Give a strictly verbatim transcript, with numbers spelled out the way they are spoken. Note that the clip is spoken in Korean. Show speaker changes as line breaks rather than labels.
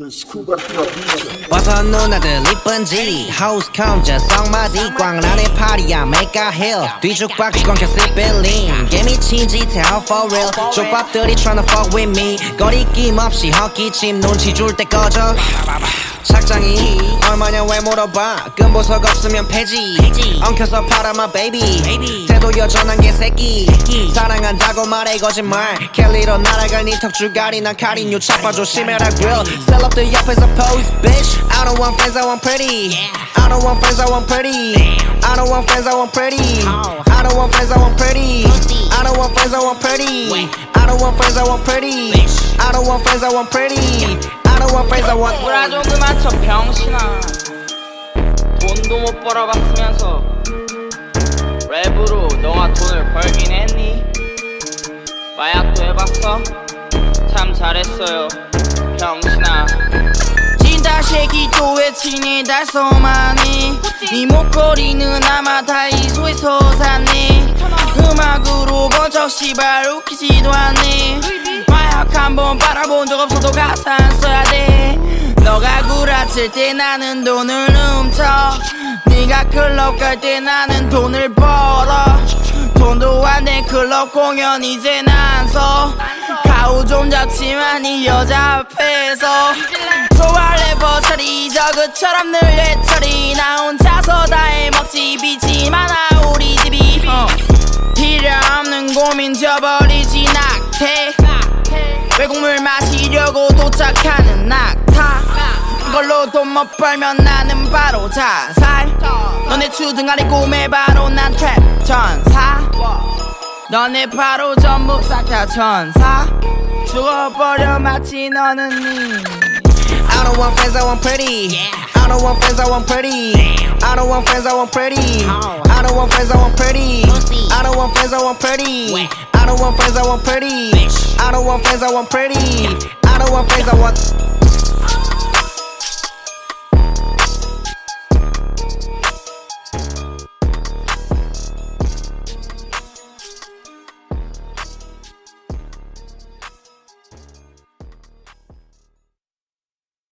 벗어 누나들 이쁜지 하우스 컴자 썩마디 광란의 파리야 make a hill 뒤죽박죽 엉켜 스빌린 개미친 짓에 out for real 족밥들이 tryna fuck with me 거리낌 없이 헛기침 눈치 줄 때 꺼져 착장이 얼마냐 왜 물어봐 끈보석 없으면 폐지 엉켜서 팔아 my baby 태도 여전한 개새끼 사랑한다고 말해 거짓말 켈리로 날아갈 니 턱줄가리 난 카리뉴 차파 조심해라 grill 셀럽들 옆에서 pose bitch I don't want friends I want pretty I don't want friends I want pretty I don't want friends I want pretty I don't want friends I want pretty I don't want friends I want pretty I don't want friends I want pretty I don't want friends I want pretty I don't want friends I want
뭐라 좀 그만 쳐 병신아 돈도 못 벌어봤으면서 랩으로 너가 돈을 벌긴 했니? 마약도 해봤어? 참 잘했어요 병신아 진다 쉐기 또 외치니 달소만이 네 목걸이는 아마 다이소에서 샀니 음악으로 번쩍 시발 웃기지도 않니 마약 한번 빨아본 적 없어도 가사 안 써야 돼 너가 구라칠 때 나는 돈을 훔쳐 네가 클럽 갈 때 나는 돈을 벌어 돈도 안 된 클럽 공연 이제 난서 가오 좀 잡지만 이 여자 앞에서 좋아 래퍼 처리 저그처럼 늘 예처리 나 혼자서 다 해먹지 빛이 많아 우리 집이 어. 필요 없는 고민 저버리지 낙태 외국물 마시려고 도착하는 낙타 이걸로 돈 못 벌면 나는 바로 자살 너네 추등아리 꿈에 바로 난 트랩 전사 너네 바로 전부 싹 다 천사 죽어버려 마치 너는 니
I don't want friends I want pretty I don't want friends I want pretty I don't want friends I want pretty I don't want friends I want pretty I don't want friends I want pretty I don't want friends I want pretty I don't want friends I want pretty I don't want friends I want